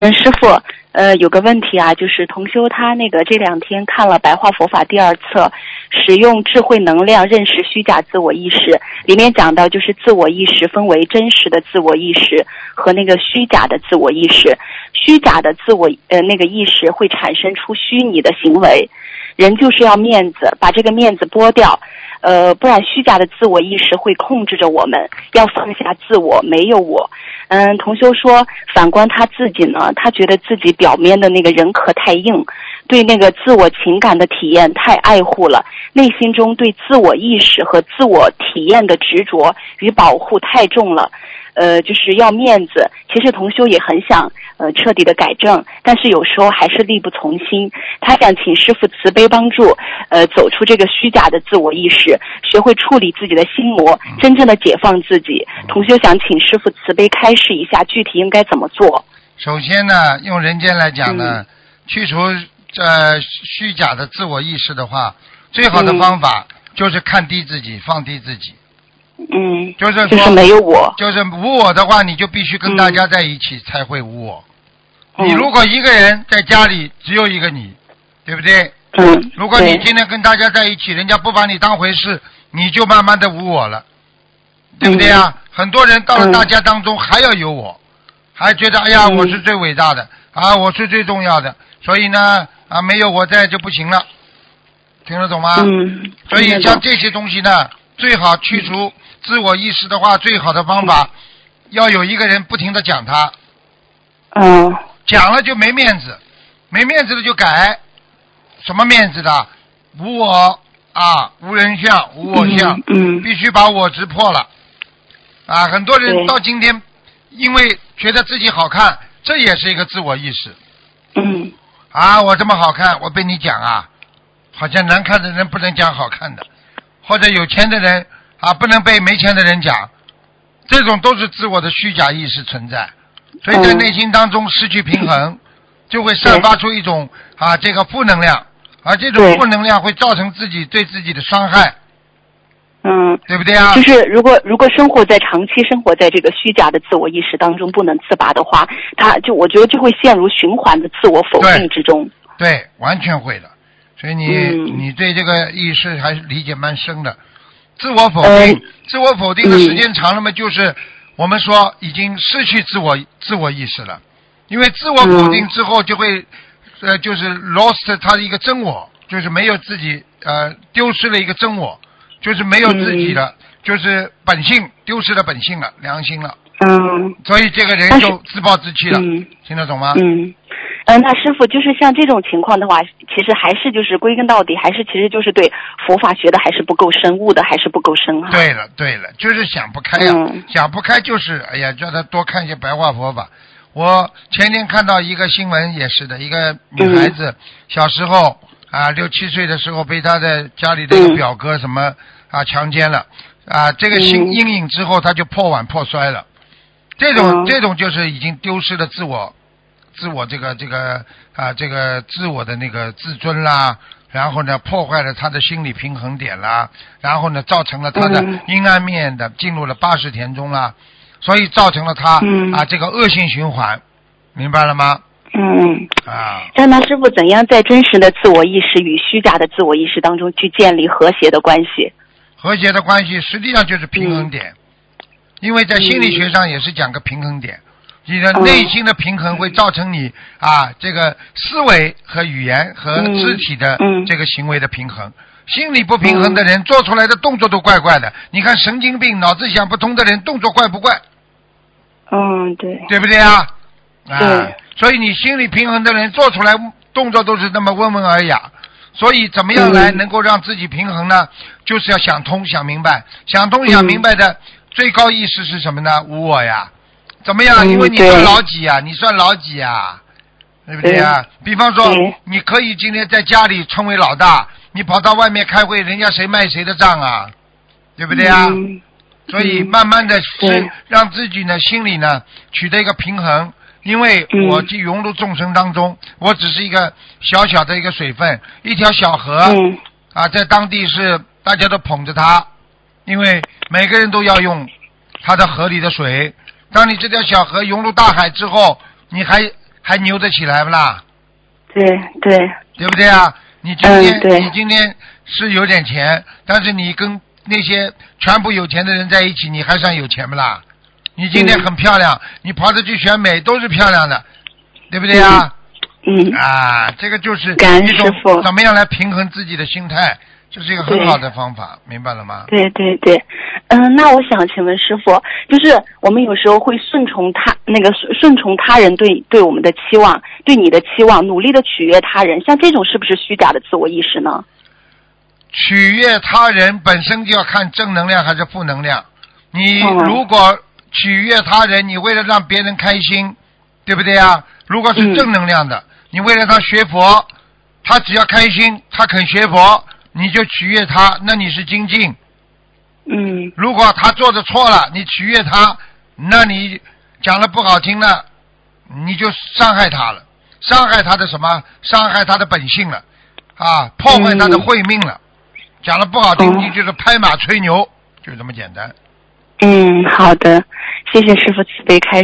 师傅，有个问题啊，就是同修他那个这2天看了《白话佛法》第2册，使用智慧能量认识虚假自我意识，里面讲到就是自我意识分为真实的自我意识和那个虚假的自我意识，虚假的自我那个意识会产生出虚拟的行为，人就是要面子，把这个面子剥掉。不然虚假的自我意识会控制着我们，要放下自我，没有我。同修说，反观他自己呢，他觉得自己表面的那个人壳太硬，对那个自我情感的体验太爱护了，内心中对自我意识和自我体验的执着与保护太重了。就是要面子。其实同修也很想彻底的改正，但是有时候还是力不从心。他想请师父慈悲帮助，走出这个虚假的自我意识，学会处理自己的心魔，真正的解放自己。同修想请师父慈悲开示一下，具体应该怎么做？ 首先呢，用人间来讲呢，去除虚假的自我意识的话，最好的方法就是看低自己，放低自己。就是没有我，就是无我的话，你就必须跟大家在一起才会无我。你如果一个人在家里只有一个你，对不对？如果你今天跟大家在一起，人家不把你当回事，你就慢慢的无我了，对不对啊？很多人到了大家当中还要有我，还觉得哎呀我是最伟大的啊，我是最重要的，所以呢啊没有我在就不行了，听得懂吗？所以像这些东西呢，最好去除自我意识的话，最好的方法要有一个人不停的讲他，讲了就没面子，没面子的就改，什么面子的？无我啊，无人相，无我相，必须把我执破了啊！很多人到今天，因为觉得自己好看，这也是一个自我意识。啊，我这么好看，我被你讲啊，好像难看的人不能讲好看的，或者有钱的人啊，不能被没钱的人讲，这种都是自我的虚假意识存在，所以在内心当中失去平衡，就会散发出一种啊这个负能量，而这种负能量会造成自己对自己的伤害。对不对啊？ 就是如果长期生活在这个虚假的自我意识当中不能自拔的话，我觉得就会陷入循环的自我否定之中。 对，完全会的。所以你对这个意识还是理解蛮深的。自我否定，自我否定的时间长了嘛，就是我们说已经失去自我意识了。因为自我否定之后就会就是 lost 他的一个真我，就是没有自己丢失了一个真我。就是没有自己了，就是本性丢失了本性了，良心了。所以这个人就自暴自弃了。听得懂吗？ 那师父就是像这种情况的话，其实还是就是归根到底，还是其实就是对佛法学的还是不够深，悟的还是不够深哈。 对了，就是想不开呀，想不开就是哎呀，叫他多看一些白话佛法。我前天看到一个新闻也是的，一个女孩子小时候啊6、7岁的时候被她的家里的一个表哥什么啊强奸了啊，这个阴影之后她就破碗破摔了，这种就是已经丢失了自我这个自我的那个自尊啦，然后呢破坏了他的心理平衡点啦，然后呢造成了他的阴暗面的进入了80田中啦，所以造成了他啊这个恶性循环，明白了吗？ 那师父怎样在真实的自我意识与虚假的自我意识当中去建立和谐的关系？ 和谐的关系实际上就是平衡点，因为在心理学上也是讲个平衡点。你的内心的平衡会造成你啊这个思维和语言和肢体的这个行为的平衡。心理不平衡的人做出来的动作都怪怪的，你看神经病脑子想不通的人动作怪不怪？对不对啊？所以你心理平衡的人做出来动作都是那么温文尔雅。所以怎么样来能够让自己平衡呢？就是要想通想明白，想通想明白的最高意识是什么呢？无我呀。怎么样？因为你算老几啊？你算老几啊？对不对啊？比方说，你可以今天在家里成为老大，你跑到外面开会，人家谁卖谁的账啊？对不对啊？所以慢慢的是让自己呢心里呢取得一个平衡。因为我去融入众生当中，我只是一个小小的一个水分，一条小河啊，在当地是大家都捧着它，因为每个人都要用它的河里的水。当你这条小河融入大海之后，你还还牛得起来不啦？ 对对。 对不对啊？你今天是有点钱，但是你跟那些全部有钱的人在一起，你还算有钱不啦？你今天很漂亮，你跑着去选美都是漂亮的，对不对啊？这个就是一种怎么样来平衡自己的心态，这是一个很好的方法，明白了吗？ 对对对。那我想请问师傅，就是我们有时候会顺从他人对我们的期望，对你的期望，努力的取悦他人，像这种是不是虚假的自我意识呢？ 取悦他人本身就要看正能量还是负能量。你如果取悦他人，你为了让别人开心，对不对啊？如果是正能量的，你为了他学佛，他只要开心，他肯学佛，你就取悦他，那你是精进。如果他做的错了，你取悦他，那你讲了不好听了，你就伤害他了，伤害他的什么？伤害他的本性了，破坏他的慧命了。讲了不好听，你就是拍马吹牛，就这么简单。 好的，谢谢师父慈悲开示。